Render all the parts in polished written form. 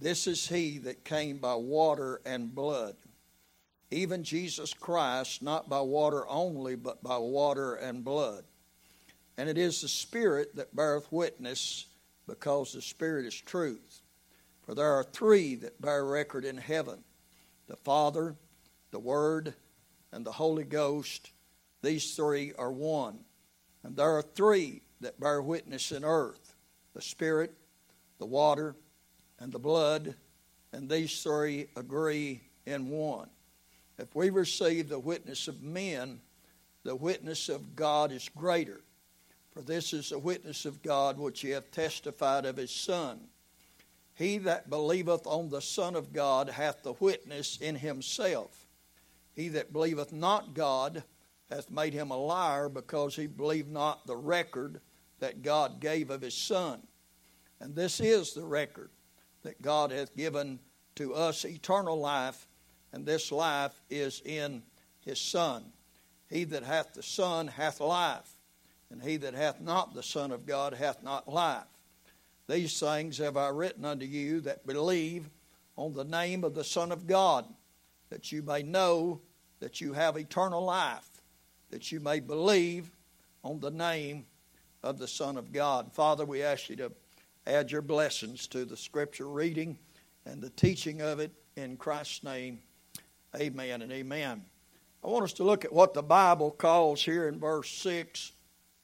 This is he that came by water and blood, even Jesus Christ, not by water only, but by water and blood. And it is the Spirit that beareth witness, because the Spirit is truth. For there are three that bear record in heaven, the Father, the Word, and the Holy Ghost. These three are one. And there are three that bear witness in earth, the Spirit, the water, and the blood, and these three agree in one. If we receive the witness of men, the witness of God is greater. For this is the witness of God which he hath testified of his Son. He that believeth on the Son of God hath the witness in himself. He that believeth not God hath made him a liar, because he believed not the record that God gave of his Son. And this is the record, that God hath given to us eternal life, and this life is in his Son. He that hath the Son hath life, and he that hath not the Son of God hath not life. These things have I written unto you that believe on the name of the Son of God, that you may know that you have eternal life, that you may believe on the name of the Son of God. Father, we ask you to add your blessings to the Scripture reading and the teaching of it in Christ's name. Amen and amen. I want us to look at what the Bible calls here in verse 6.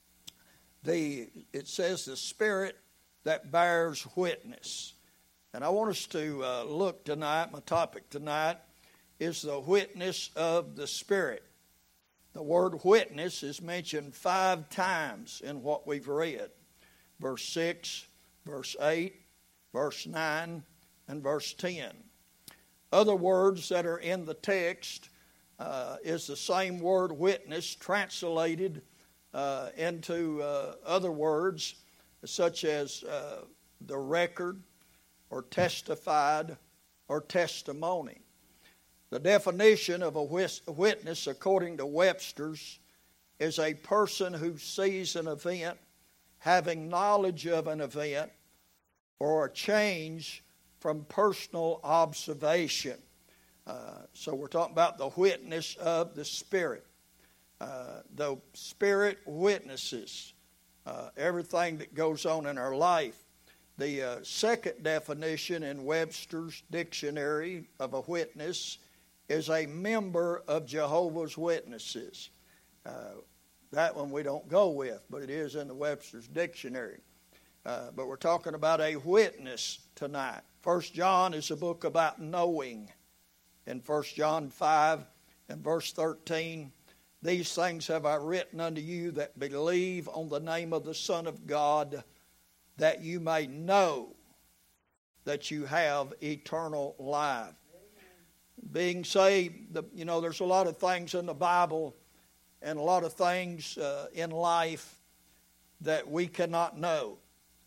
It says the Spirit that bears witness. And I want us to look tonight, my topic tonight is the witness of the Spirit. The word witness is mentioned 5 times in what we've read. Verse 6, verse 8, verse 9, and verse 10. Other words that are in the text is the same word witness translated into other words such as the record or testified or testimony. The definition of a witness according to Webster's is a person who sees an event, having knowledge of an event, or a change from personal observation. So we're talking about the witness of the Spirit. The Spirit witnesses everything that goes on in our life. The second definition in Webster's dictionary of a witness is a member of Jehovah's Witnesses. That one we don't go with, but it is in the Webster's dictionary. But we're talking about a witness tonight. 1 John is a book about knowing. In 1 John 5 and verse 13, these things have I written unto you that believe on the name of the Son of God, that you may know that you have eternal life. Being saved, there's a lot of things in the Bible and a lot of things in life that we cannot know.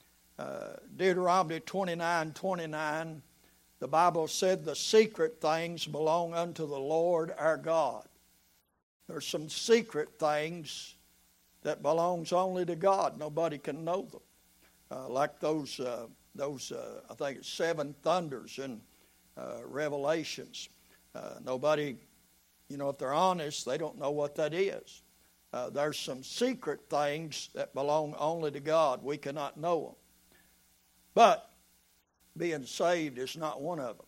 Deuteronomy 29:29, the Bible said the secret things belong unto the Lord our God. There's some secret things that belongs only to God. Nobody can know them. Like those I think it's 7 thunders in Revelations. Nobody, if they're honest, they don't know what that is. There's some secret things that belong only to God. We cannot know them. But being saved is not one of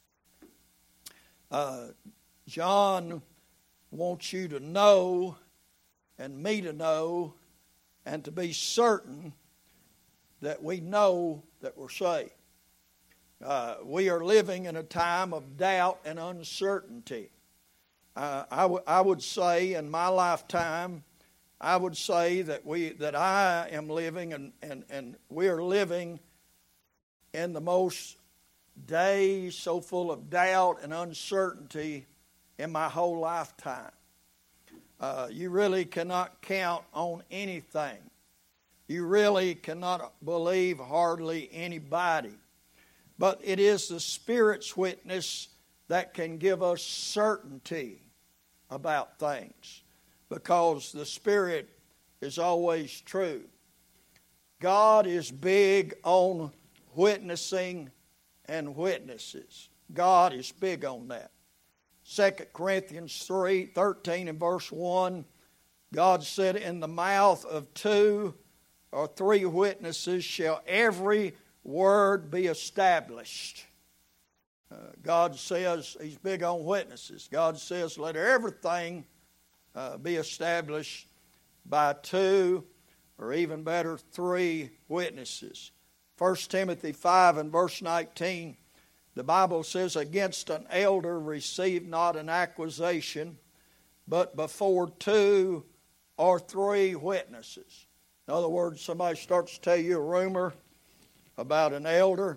them. John wants you to know, and me to know, and to be certain that we know that we're saved. We are living in a time of doubt and uncertainty. I would say in my lifetime, I would say that I am living and we are living in the most days so full of doubt and uncertainty in my whole lifetime. You really cannot count on anything. You really cannot believe hardly anybody. But it is the Spirit's witness that can give us certainty about things, because the Spirit is always true. God is big on witnessing and witnesses. God is big on that. 2 Corinthians 3:13 and verse 1, God said, in the mouth of 2 or 3 witnesses shall every word be established. God says He's big on witnesses. God says, let everything be established by 2 or even better 3 witnesses. 1 Timothy 5 and verse 19, the Bible says, against an elder receive not an accusation, but before 2 or 3 witnesses. In other words, somebody starts to tell you a rumor about an elder.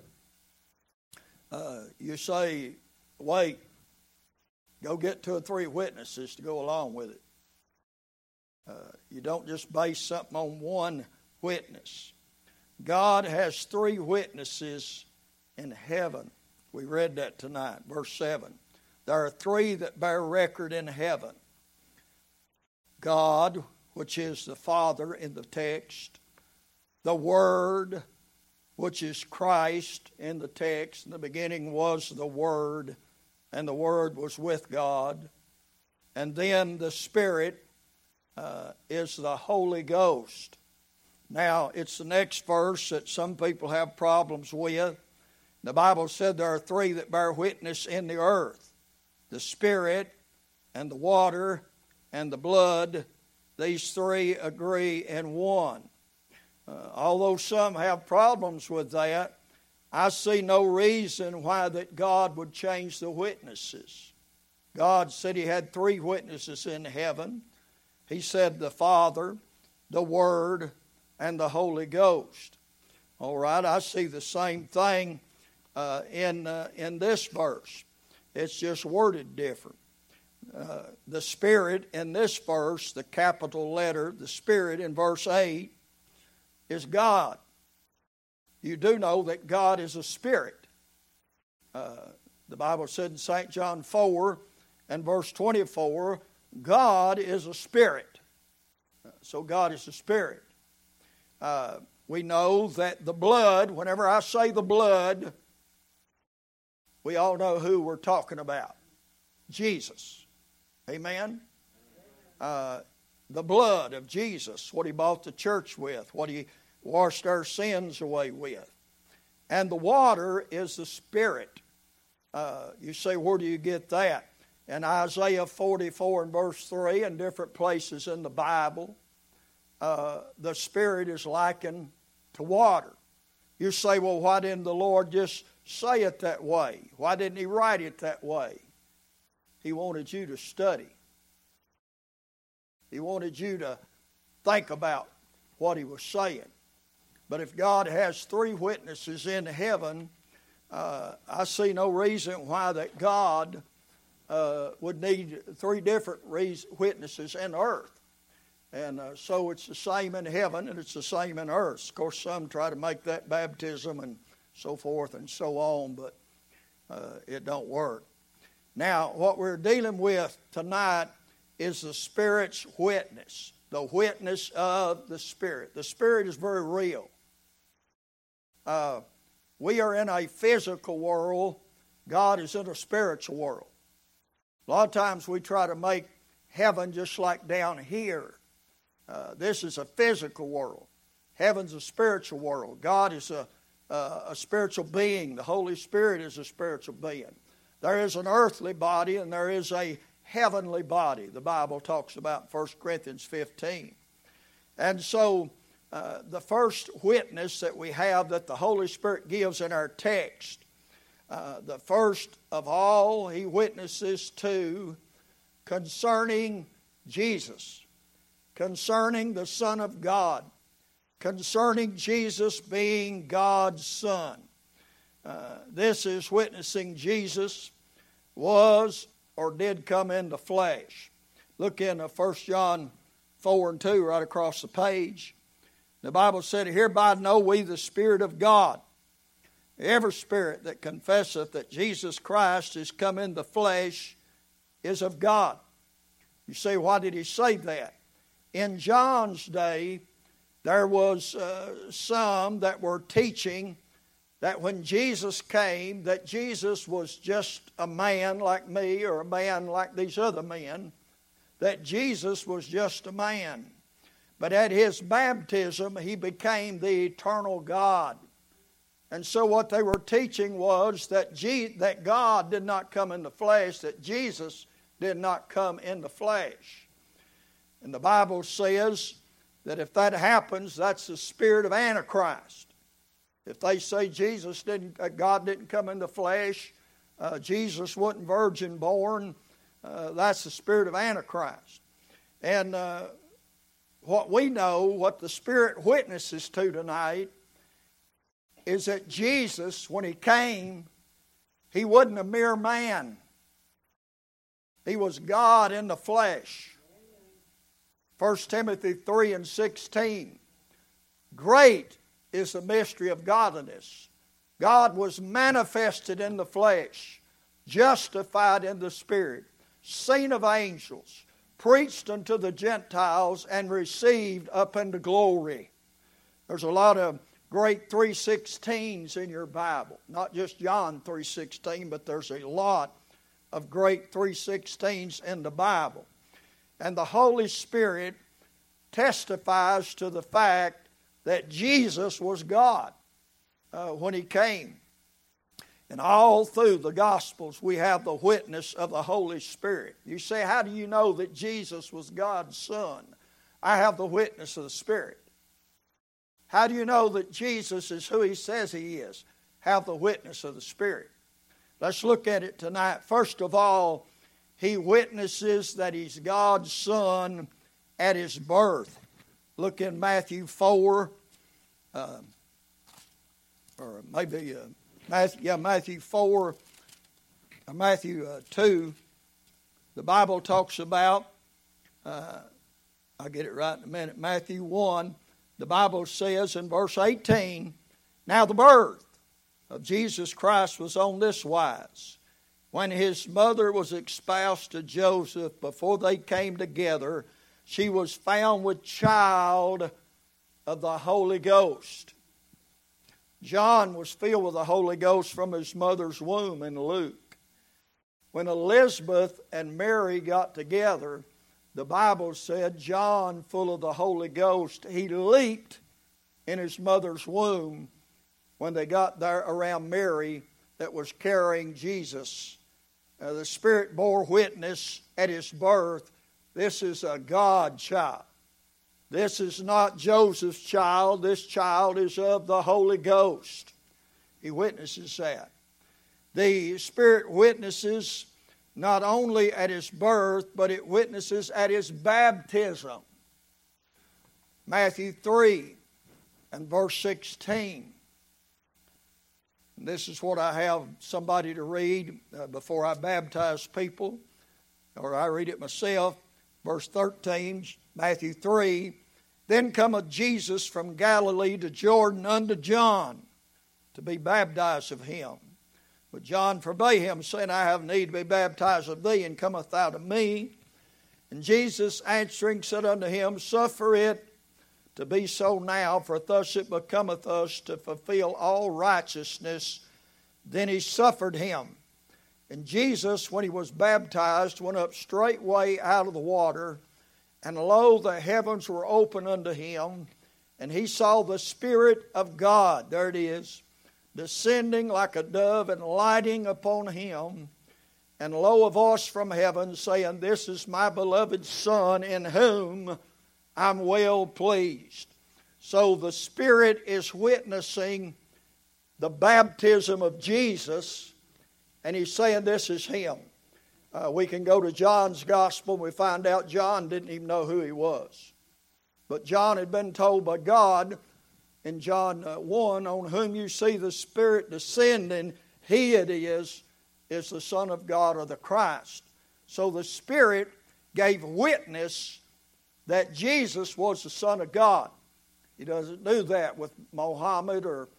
You say, wait, go get 2 or 3 witnesses to go along with it. You don't just base something on 1 witness. God has 3 witnesses in heaven. We read that tonight, verse 7. There are 3 that bear record in heaven. God, which is the Father in the text. The Word, which is Christ in the text. In the beginning was the Word, and the Word was with God. And then the Spirit is the Holy Ghost. Now, it's the next verse that some people have problems with. The Bible said there are 3 that bear witness in the earth. The Spirit and the water and the blood. These 3 agree in one. Although some have problems with that, I see no reason why that God would change the witnesses. God said He had 3 witnesses in heaven. He said the Father, the Word, and the Holy Ghost. All right, I see the same thing in this verse. It's just worded different. The Spirit in this verse, the capital letter, the Spirit in verse 8, is God. You do know that God is a spirit. The Bible said in St. John 4 and verse 24, God is a spirit. So God is a spirit. We know that the blood, whenever I say the blood, we all know who we're talking about. Jesus. Amen? The blood of Jesus, what He bought the church with, what He washed our sins away with. And the water is the Spirit. You say, where do you get that? In Isaiah 44 and verse 3 and different places in the Bible, the Spirit is likened to water. You say, well, why didn't the Lord just say it that way? Why didn't He write it that way? He wanted you to study. He wanted you to think about what He was saying. But if God has 3 witnesses in heaven, I see no reason why that God would need 3 different witnesses in earth. And so it's the same in heaven and it's the same in earth. Of course, some try to make that baptism and so forth and so on, but it don't work. Now, what we're dealing with tonight is the Spirit's witness, the witness of the Spirit. The Spirit is very real. We are in a physical world. God is in a spiritual world. A lot of times we try to make heaven just like down here. This is a physical world. Heaven's a spiritual world. God is a spiritual being. The Holy Spirit is a spiritual being. There is an earthly body and there is a heavenly body. The Bible talks about 1 Corinthians 15. And so the first witness that we have that the Holy Spirit gives in our text, the first of all He witnesses to concerning Jesus, concerning the Son of God, concerning Jesus being God's Son. This is witnessing Jesus was or did come in the flesh. Look in 1 John 4 and 2 right across the page. The Bible said, hereby know we the Spirit of God. Every spirit that confesseth that Jesus Christ is come in the flesh is of God. You say, why did He say that? In John's day, there was some that were teaching that when Jesus came, that Jesus was just a man like me or a man like these other men, that Jesus was just a man. But at his baptism, he became the eternal God. And so what they were teaching was that God did not come in the flesh, that Jesus did not come in the flesh. And the Bible says that if that happens, that's the spirit of Antichrist. If they say God didn't come in the flesh, Jesus wasn't virgin born, that's the spirit of Antichrist. And what we know, what the Spirit witnesses to tonight, is that Jesus, when He came, He wasn't a mere man. He was God in the flesh. 1 Timothy 3:16. Great is the mystery of godliness. God was manifested in the flesh, justified in the Spirit, seen of angels, preached unto the Gentiles, and received up into glory. There's a lot of great 3:16s in your Bible. Not just John 3:16, but there's a lot of great 3:16s in the Bible. And the Holy Spirit testifies to the fact that Jesus was God when He came. And all through the Gospels we have the witness of the Holy Spirit. You say, how do you know that Jesus was God's Son? I have the witness of the Spirit. How do you know that Jesus is who He says He is? Have the witness of the Spirit. Let's look at it tonight. First of all, He witnesses that He's God's Son at His birth. Look in Matthew 4, or maybe Matthew 4, or Matthew 2. The Bible talks about, I'll get it right in a minute, Matthew 1. The Bible says in verse 18, now the birth of Jesus Christ was on this wise. When His mother was espoused to Joseph, before they came together, she was found with child of the Holy Ghost. John was filled with the Holy Ghost from his mother's womb in Luke. When Elizabeth and Mary got together, the Bible said John, full of the Holy Ghost, he leaped in his mother's womb when they got there around Mary that was carrying Jesus. The Spirit bore witness at His birth. This is a God child. This is not Joseph's child. This child is of the Holy Ghost. He witnesses that. The Spirit witnesses not only at His birth, but it witnesses at His baptism. Matthew 3 and verse 16. And this is what I have somebody to read before I baptize people, or I read it myself. Verse 13, Matthew 3, then cometh Jesus from Galilee to Jordan unto John to be baptized of him. But John forbade him, saying, I have need to be baptized of thee, and cometh thou to me? And Jesus answering said unto him, suffer it to be so now, for thus it becometh us to fulfill all righteousness. Then he suffered him. And Jesus, when He was baptized, went up straightway out of the water, and lo, the heavens were open unto Him, and He saw the Spirit of God, there it is, descending like a dove and lighting upon Him. And lo, a voice from heaven saying, this is my beloved Son, in whom I'm well pleased. So the Spirit is witnessing the baptism of Jesus, and He's saying this is Him. We can go to John's Gospel and we find out John didn't even know who he was. But John had been told by God in John 1, on whom you see the Spirit descending, He it is the Son of God, or the Christ. So the Spirit gave witness that Jesus was the Son of God. He doesn't do that with Muhammad or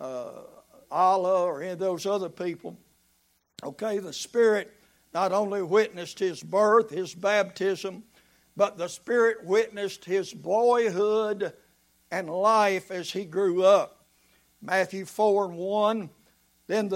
Allah or any of those other people. Okay, the Spirit not only witnessed His birth, His baptism, but the Spirit witnessed His boyhood and life as He grew up. Matthew 4:1, then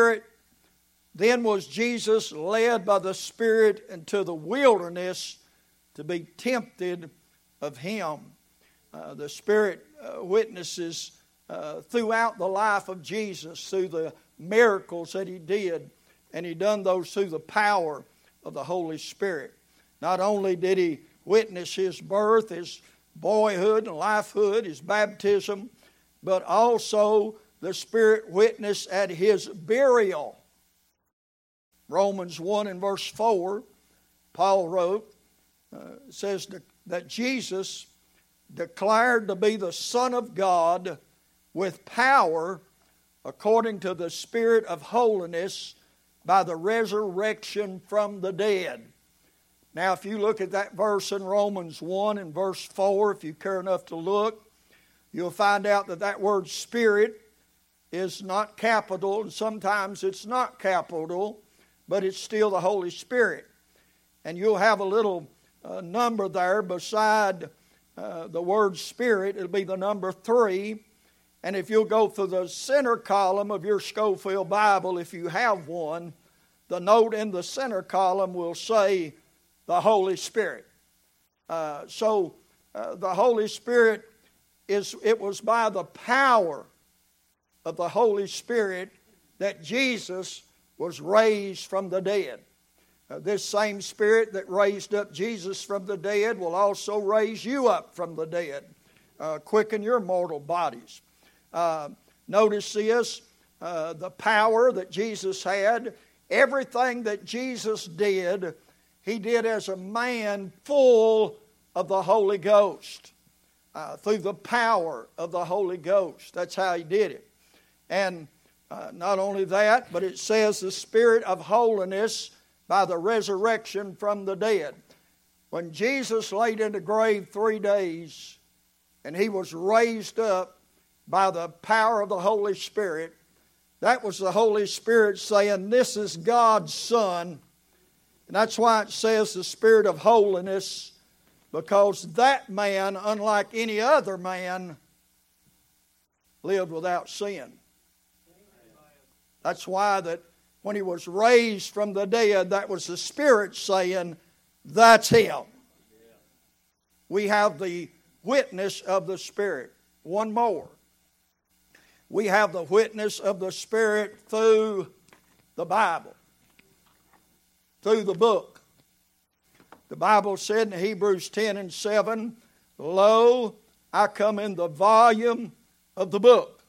was Jesus led by the Spirit into the wilderness to be tempted of him. The Spirit witnesses throughout the life of Jesus, through the miracles that he did, and he done those through the power of the Holy Spirit. Not only did he witness his birth, his boyhood and lifehood, his baptism, but also the Spirit witnessed at his burial. Romans 1 and verse 4, Paul wrote, says that Jesus declared to be the Son of God with power according to the Spirit of holiness by the resurrection from the dead. Now, if you look at that verse in Romans 1 and verse 4, if you care enough to look, you'll find out that that word Spirit is not capital, and sometimes it's not capital, but it's still the Holy Spirit. And you'll have a little number there beside the word Spirit. It'll be the number 3. And if you'll go through the center column of your Scofield Bible, if you have one, the note in the center column will say the Holy Spirit. So the Holy Spirit it was by the power of the Holy Spirit that Jesus was raised from the dead. This same Spirit that raised up Jesus from the dead will also raise you up from the dead, quicken your mortal bodies. Notice this, the power that Jesus had. Everything that Jesus did, he did as a man full of the Holy Ghost, through the power of the Holy Ghost. That's how he did it. And not only that, but it says the Spirit of holiness by the resurrection from the dead. When Jesus laid in the grave 3 days and he was raised up by the power of the Holy Spirit, that was the Holy Spirit saying, this is God's Son. And that's why it says the Spirit of holiness, because that man, unlike any other man, lived without sin. That's why that when he was raised from the dead, that was the Spirit saying, that's him. We have the witness of the Spirit. One more. We have the witness of the Spirit through the Bible, through the book. The Bible said in Hebrews 10 and 7, lo, I come in the volume of the book.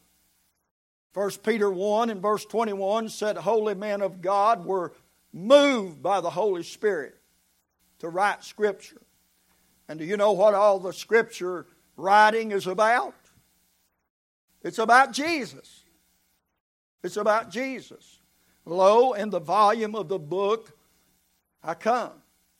1 Peter 1 and verse 21 said holy men of God were moved by the Holy Spirit to write Scripture. And do you know what all the Scripture writing is about? It's about Jesus. It's about Jesus. Lo, in the volume of the book, I come.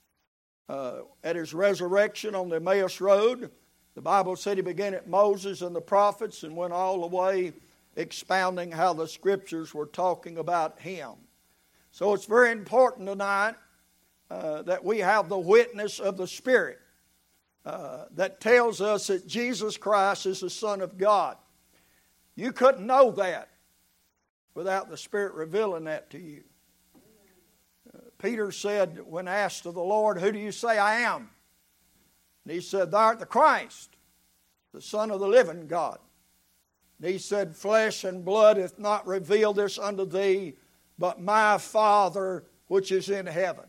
At his resurrection on the Emmaus Road, the Bible said he began at Moses and the prophets and went all the way expounding how the Scriptures were talking about him. So it's very important tonight that we have the witness of the Spirit that tells us that Jesus Christ is the Son of God. You couldn't know that without the Spirit revealing that to you. Peter said, when asked of the Lord, who do you say I am? And he said, thou art the Christ, the Son of the living God. And he said, flesh and blood hath not revealed this unto thee, but my Father which is in heaven.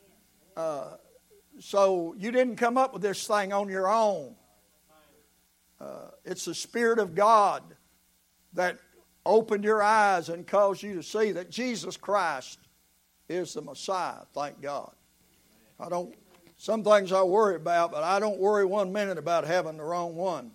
So you didn't come up with this thing on your own. It's the Spirit of God that opened your eyes and caused you to see that Jesus Christ is the Messiah. Thank God. Some things I worry about, but I don't worry 1 minute about having the wrong one.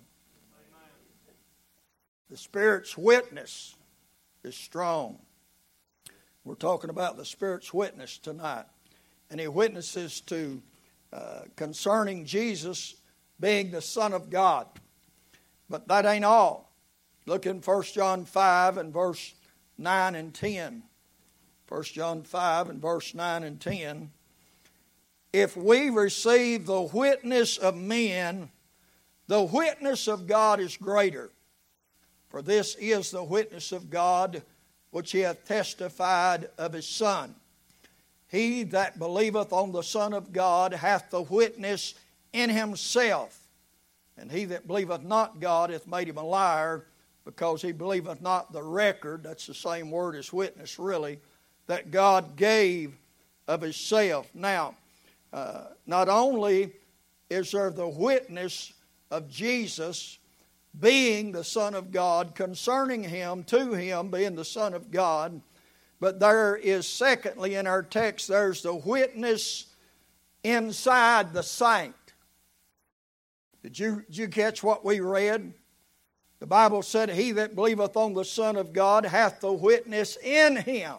The Spirit's witness is strong. We're talking about the Spirit's witness tonight. And he witnesses to concerning Jesus being the Son of God. But that ain't all. Look in 1 John 5 and verse 9 and 10. 1 John 5 and verse 9 and 10. If we receive the witness of men, the witness of God is greater. For this is the witness of God, which he hath testified of his Son. He that believeth on the Son of God hath the witness in himself. And he that believeth not God hath made him a liar, because he believeth not the record," that's the same word as witness really, "that God gave of himself." Now, not only is there the witness of Jesus being the Son of God, concerning him, to him being the Son of God, but there is, secondly, in our text, there's the witness inside the saint. Did you catch what we read? The Bible said, "He that believeth on the Son of God hath the witness in him."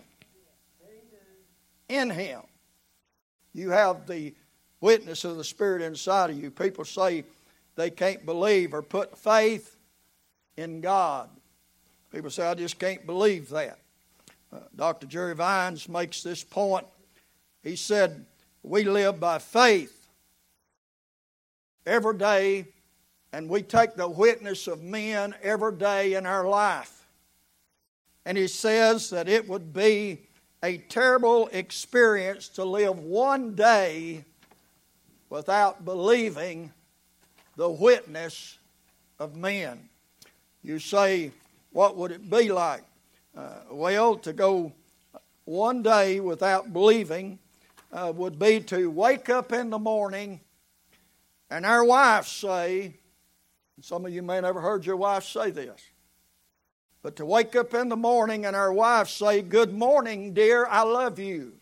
In him. You have the witness of the Spirit inside of you. People say they can't believe or put faith in God. People say, "I just can't believe that." Dr. Jerry Vines makes this point. He said, we live by faith every day, and we take the witness of men every day in our life. And he says that it would be a terrible experience to live one day without believing the witness of men. You say, what would it be like? Well, to go one day without believing would be to wake up in the morning and our wives say, some of you may have never heard your wife say this, but to wake up in the morning and our wives say, "Good morning, dear, I love you.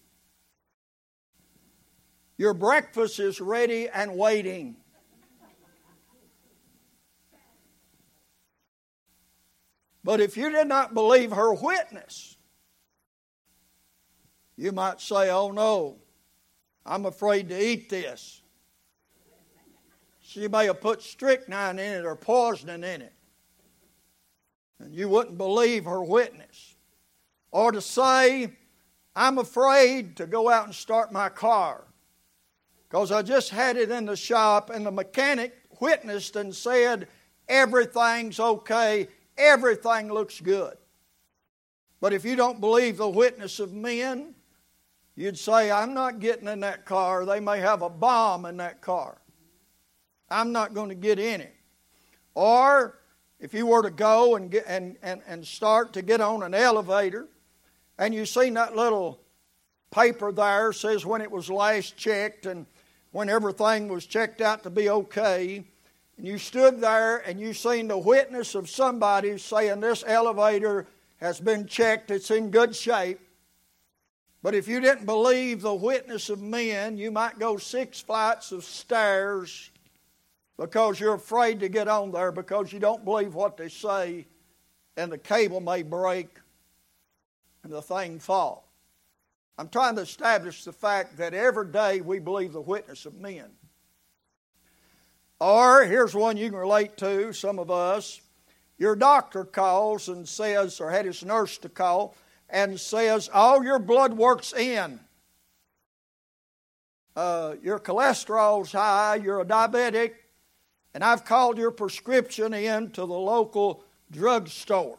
Your breakfast is ready and waiting." But if you did not believe her witness, you might say, "Oh no, I'm afraid to eat this. She may have put strychnine in it or poison in it." And you wouldn't believe her witness. Or to say, "I'm afraid to go out and start my car because I just had it in the shop and the mechanic witnessed and said everything's okay, everything looks good." But if you don't believe the witness of men, you'd say, "I'm not getting in that car. They may have a bomb in that car. I'm not going to get in it." Or if you were to go and start to get on an elevator, and you seen that little paper there says when it was last checked and when everything was checked out to be okay, and you stood there and you seen the witness of somebody saying this elevator has been checked, it's in good shape. But if you didn't believe the witness of men, you might go 6 flights of stairs because you're afraid to get on there because you don't believe what they say, and the cable may break and the thing fall. I'm trying to establish the fact that every day we believe the witness of men. Or, here's one you can relate to, some of us. Your doctor calls and says, or had his nurse to call, and says, "All your blood work's in. Your cholesterol's high, you're a diabetic, and I've called your prescription in to the local drugstore."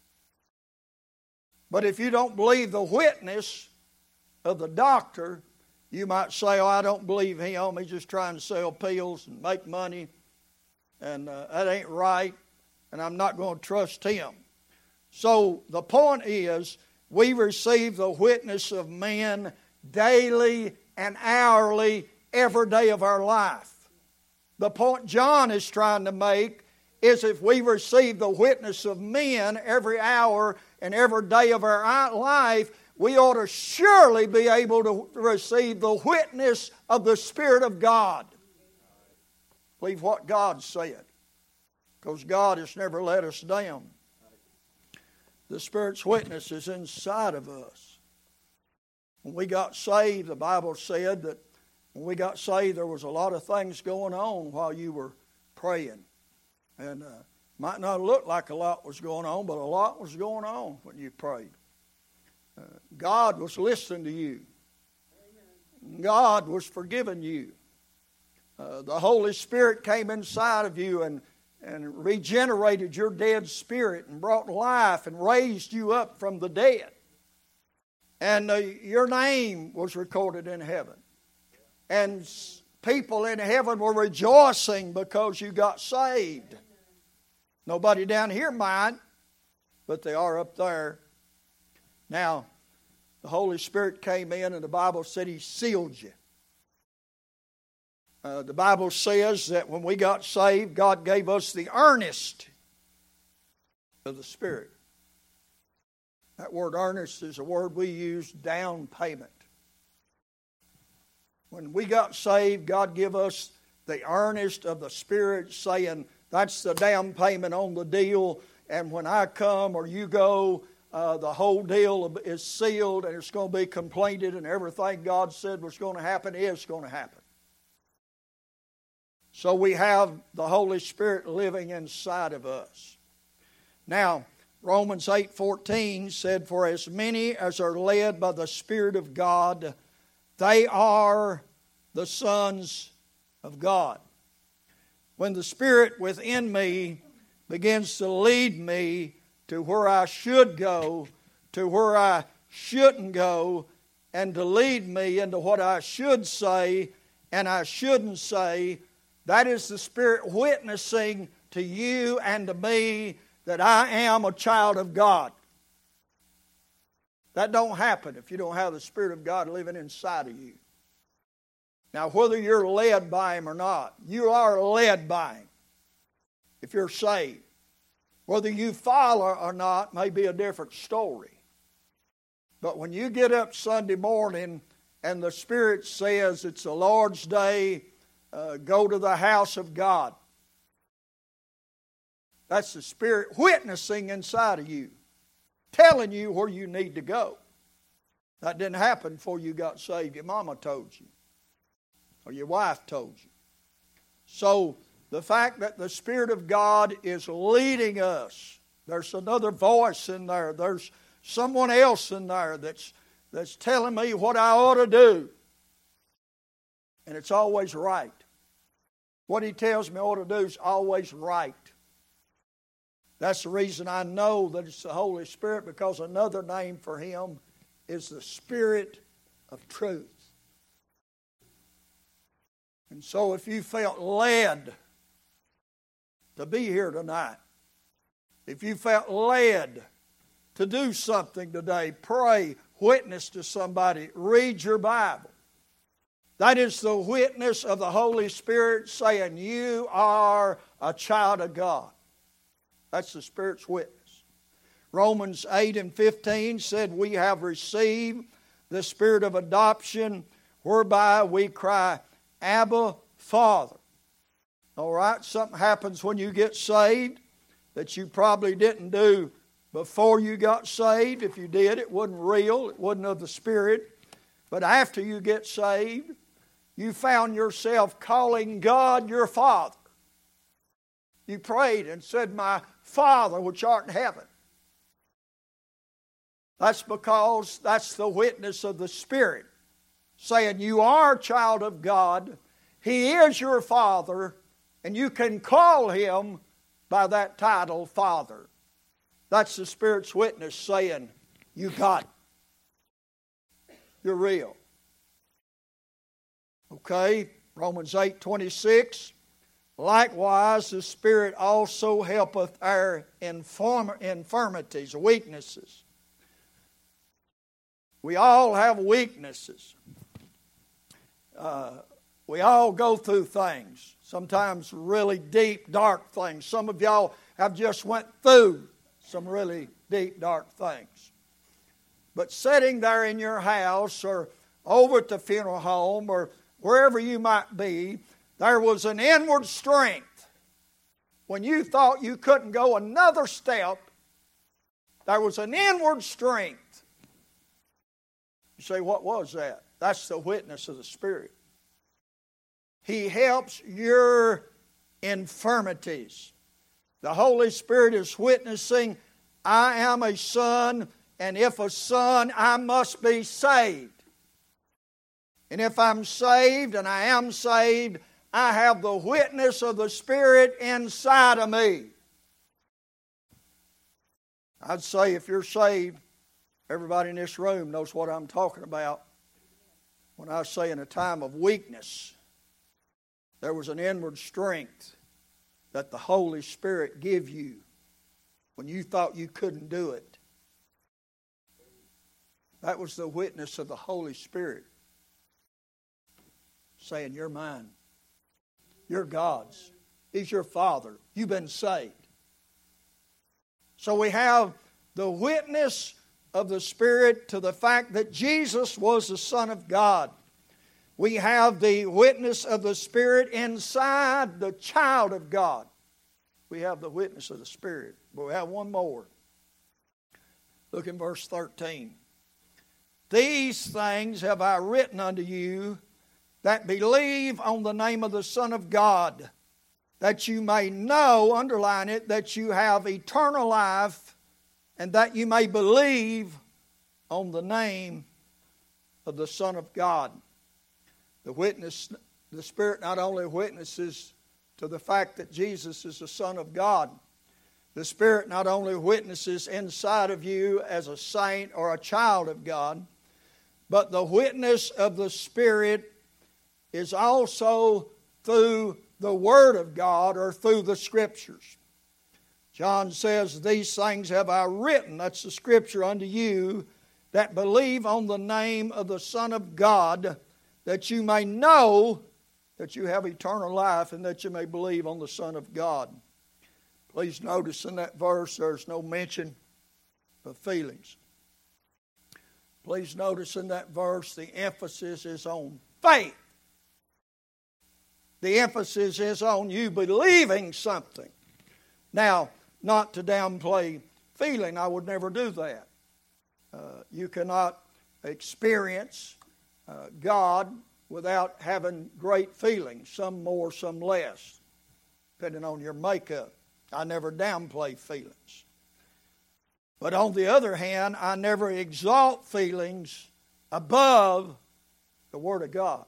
But if you don't believe the witness of the doctor, you might say, "Oh, I don't believe him. He's just trying to sell pills and make money, and that ain't right, and I'm not going to trust him." So the point is, we receive the witness of men daily and hourly, every day of our life. The point John is trying to make is if we receive the witness of men every hour and every day of our life, we ought to surely be able to receive the witness of the Spirit of God. Believe what God said, because God has never let us down. The Spirit's witness is inside of us. When we got saved, the Bible said that when we got saved, there was a lot of things going on while you were praying. And might not look like a lot was going on, but a lot was going on when you prayed. God was listening to you. God was forgiving you. The Holy Spirit came inside of you and and regenerated your dead spirit and brought life and raised you up from the dead. And your name was recorded in heaven. And people in heaven were rejoicing because you got saved. Nobody down here might, but they are up there. Now, the Holy Spirit came in and the Bible said He sealed you. The Bible says that when we got saved, God gave us the earnest of the Spirit. That word earnest is a word we use, down payment. When we got saved, God gave us the earnest of the Spirit, saying, that's the down payment on the deal, and when I come or you go, the whole deal is sealed and it's going to be completed, and everything God said was going to happen is going to happen. So we have the Holy Spirit living inside of us. Now, Romans 8:14 said, for as many as are led by the Spirit of God, they are the sons of God. When the Spirit within me begins to lead me to where I should go, to where I shouldn't go, and to lead me into what I should say and I shouldn't say, that is the Spirit witnessing to you and to me that I am a child of God. That don't happen if you don't have the Spirit of God living inside of you. Now, whether you're led by Him or not, you are led by Him if you're saved. Whether you follow or not may be a different story. But when you get up Sunday morning and the Spirit says it's the Lord's day, go to the house of God. That's the Spirit witnessing inside of you, telling you where you need to go. That didn't happen before you got saved. Your mama told you, or your wife told you. So the fact that the Spirit of God is leading us, there's another voice in there, there's someone else in there that's telling me what I ought to do. And it's always right. What He tells me I ought to do is always right. That's the reason I know that it's the Holy Spirit, because another name for Him is the Spirit of truth. And so if you felt led to be here tonight, if you felt led to do something today, pray, witness to somebody, read your Bible, that is the witness of the Holy Spirit saying you are a child of God. That's the Spirit's witness. Romans 8:15 said we have received the Spirit of adoption, whereby we cry, Abba, Father. All right, something happens when you get saved that you probably didn't do before you got saved. If you did, it wasn't real, it wasn't of the Spirit. But after you get saved, you found yourself calling God your Father. You prayed and said, my Father which art in heaven. That's because that's the witness of the Spirit, saying you are a child of God, He is your Father, and you can call Him by that title, Father. That's the Spirit's witness saying, you got it. You're real. Okay, Romans 8:26. Likewise, the Spirit also helpeth our infirmities, weaknesses. We all have weaknesses. We all go through things, sometimes really deep, dark things. Some of y'all have just went through some really deep, dark things. But sitting there in your house or over at the funeral home or wherever you might be, there was an inward strength. When you thought you couldn't go another step, there was an inward strength. You say, what was that? That's the witness of the Spirit. He helps your infirmities. The Holy Spirit is witnessing, I am a son, and if a son, I must be saved. And if I'm saved, and I am saved, I have the witness of the Spirit inside of me. I'd say if you're saved, everybody in this room knows what I'm talking about. When I say in a time of weakness, there was an inward strength that the Holy Spirit give you when you thought you couldn't do it. That was the witness of the Holy Spirit saying, you're mine. You're God's. He's your Father. You've been saved. So we have the witness of the Spirit to the fact that Jesus was the Son of God. We have the witness of the Spirit inside the child of God. We have the witness of the Spirit. But we have one more. Look in verse 13. These things have I written unto you that believe on the name of the Son of God, that you may know, underline it, that you have eternal life, and that you may believe on the name of the Son of God. The Spirit not only witnesses to the fact that Jesus is the Son of God, the Spirit not only witnesses inside of you as a saint or a child of God, but the witness of the Spirit is also through the Word of God or through the Scriptures. John says, these things have I written, that's the Scripture, unto you that believe on the name of the Son of God, that you may know that you have eternal life and that you may believe on the Son of God. Please notice in that verse there's no mention of feelings. Please notice in that verse the emphasis is on faith. The emphasis is on you believing something. Now, not to downplay feeling, I would never do that. You cannot experience God without having great feelings, some more, some less, depending on your makeup. I never downplay feelings. But on the other hand, I never exalt feelings above the Word of God.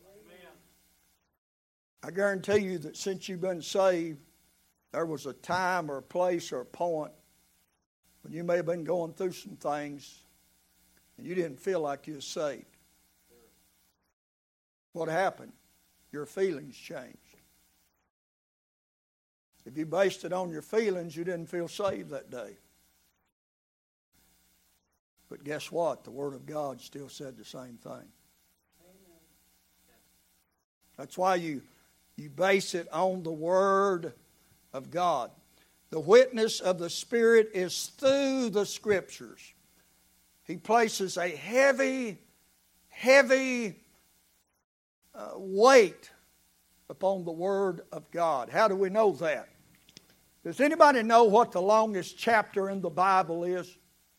I guarantee you that since you've been saved, there was a time or a place or a point when you may have been going through some things and you didn't feel like you were saved. What happened? Your feelings changed. If you based it on your feelings, you didn't feel saved that day. But guess what? The Word of God still said the same thing. That's why you base it on the Word of God. The witness of the Spirit is through the Scriptures. He places a heavy weight upon the Word of God. How do we know that? Does anybody know what the longest chapter in the Bible is?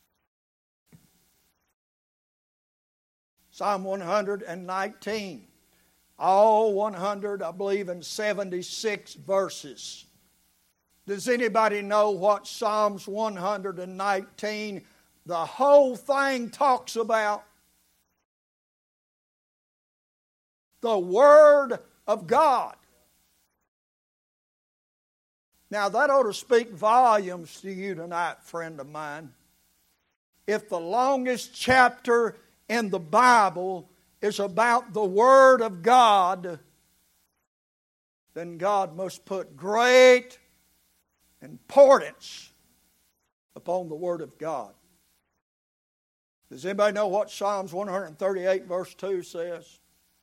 Psalm 119. All 100, I believe, and 76 verses. Does anybody know what Psalms 119, the whole thing talks about? The Word of God. Now that ought to speak volumes to you tonight, friend of mine. If the longest chapter in the Bible is about the Word of God, then God must put great importance upon the Word of God. Does anybody know what Psalms 138 verse 2 says?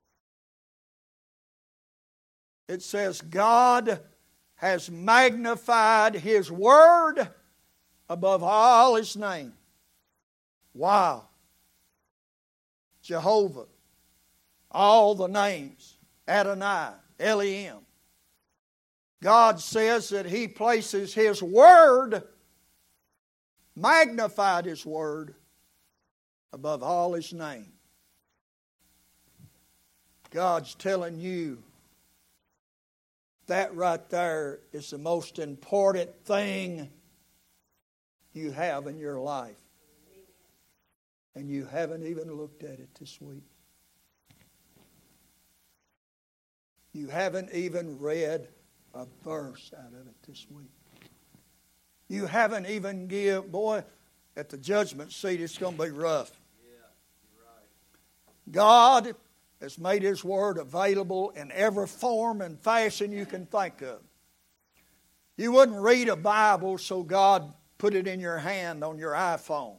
It says, God has magnified His Word above all His name. Wow. Jehovah. All the names. Adonai. Elohim. God says that He places His Word, magnified His Word, above all His name. God's telling you that right there is the most important thing you have in your life. And you haven't even looked at it this week. You haven't even read a verse out of it this week. You haven't even boy, at the judgment seat it's going to be rough. Yeah, you're right. God has made His Word available in every form and fashion you can think of. You wouldn't read a Bible so God put it in your hand on your iPhone.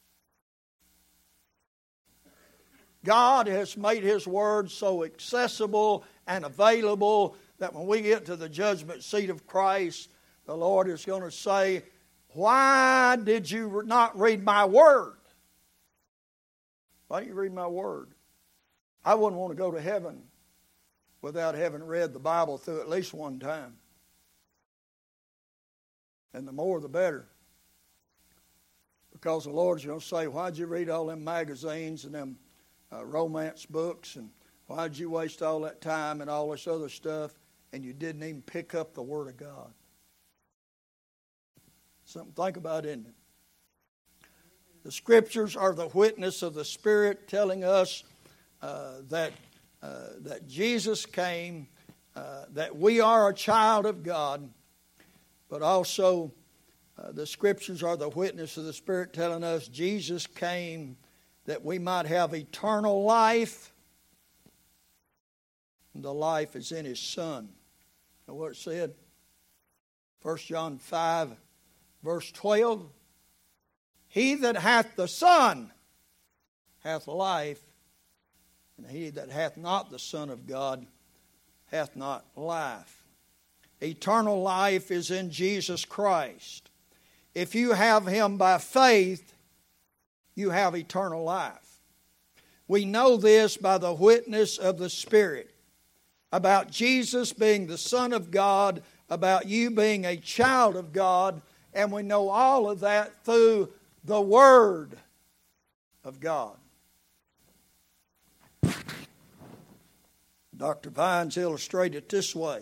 God has made His Word so accessible and available that when we get to the judgment seat of Christ, the Lord is going to say, why did you not read my Word? Why didn't you read my Word? I wouldn't want to go to heaven without having read the Bible through at least one time. And the more the better. Because the Lord's going to say, why'd you read all them magazines and them romance books, and why'd you waste all that time and all this other stuff, and you didn't even pick up the Word of God? Something to think about, isn't it? The Scriptures are the witness of the Spirit telling us that Jesus came, that we are a child of God, but also the Scriptures are the witness of the Spirit telling us Jesus came that we might have eternal life, and the life is in His Son. You know what it said? 1 John 5, verse 12. He that hath the Son hath life, and he that hath not the Son of God hath not life. Eternal life is in Jesus Christ. If you have Him by faith, you have eternal life. We know this by the witness of the Spirit. About Jesus being the Son of God, about you being a child of God, and we know all of that through the Word of God. Dr. Vines illustrated it this way.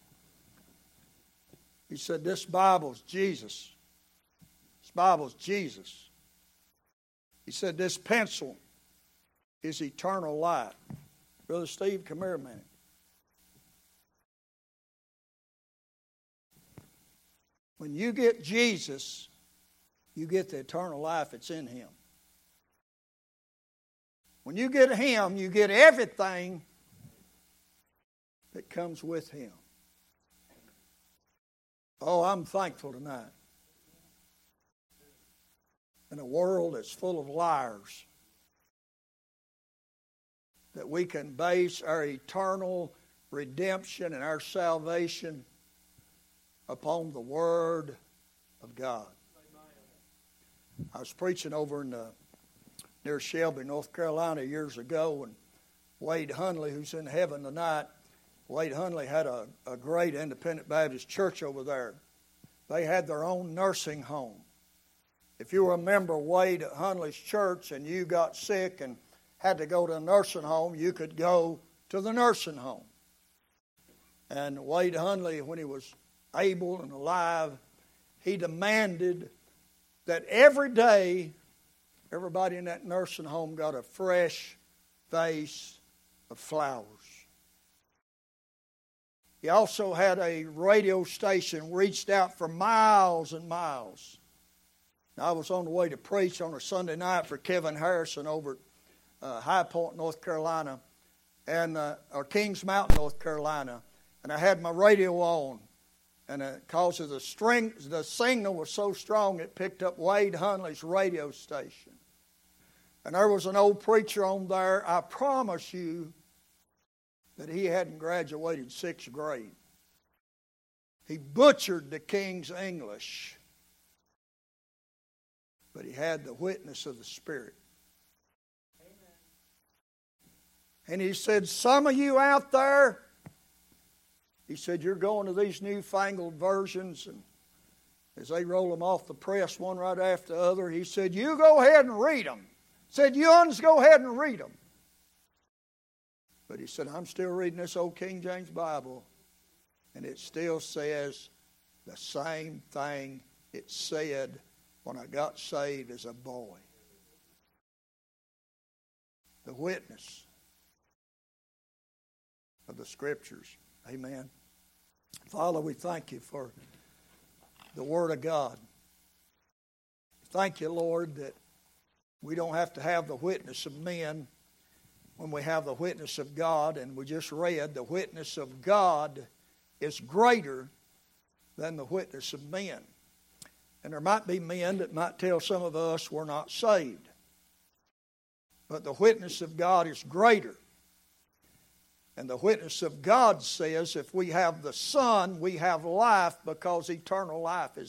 He said, this Bible's Jesus. This Bible's Jesus. He said, this pencil is eternal life. Brother Steve, come here a minute. When you get Jesus, you get the eternal life that's in Him. When you get Him, you get everything that comes with Him. Oh, I'm thankful tonight. In a world that's full of liars, that we can base our eternal redemption and our salvation upon the Word of God. I was preaching over near Shelby, North Carolina years ago, and Wade Hundley, who's in heaven tonight, Wade Hundley had a great independent Baptist church over there. They had their own nursing home. If you remember Wade Hundley's church and you got sick and had to go to a nursing home, you could go to the nursing home. And Wade Hundley, when he was able and alive, he demanded that every day, everybody in that nursing home got a fresh vase of flowers. He also had a radio station reached out for miles and miles. I was on the way to preach on a Sunday night for Kevin Harrison over at High Point, North Carolina, or Kings Mountain, North Carolina, and I had my radio on, and because of the signal was so strong, it picked up Wade Hundley's radio station. And there was an old preacher on there. I promise you that he hadn't graduated 6th grade. He butchered the King's English, but he had the witness of the Spirit. Amen. And he said, some of you out there, he said, you're going to these newfangled versions, and as they roll them off the press one right after the other, he said, you go ahead and read them. He said, you uns go ahead and read them. But he said, I'm still reading this old King James Bible, and it still says the same thing it said when I got saved as a boy. The witness. of the Scriptures. Amen. Father, we thank you for the Word of God. Thank you, Lord, that we don't have to have the witness of men when we have the witness of God. And we just read the witness of God is greater than the witness of men. And there might be men that might tell some of us we're not saved. But the witness of God is greater. And the witness of God says if we have the Son, we have life because eternal life is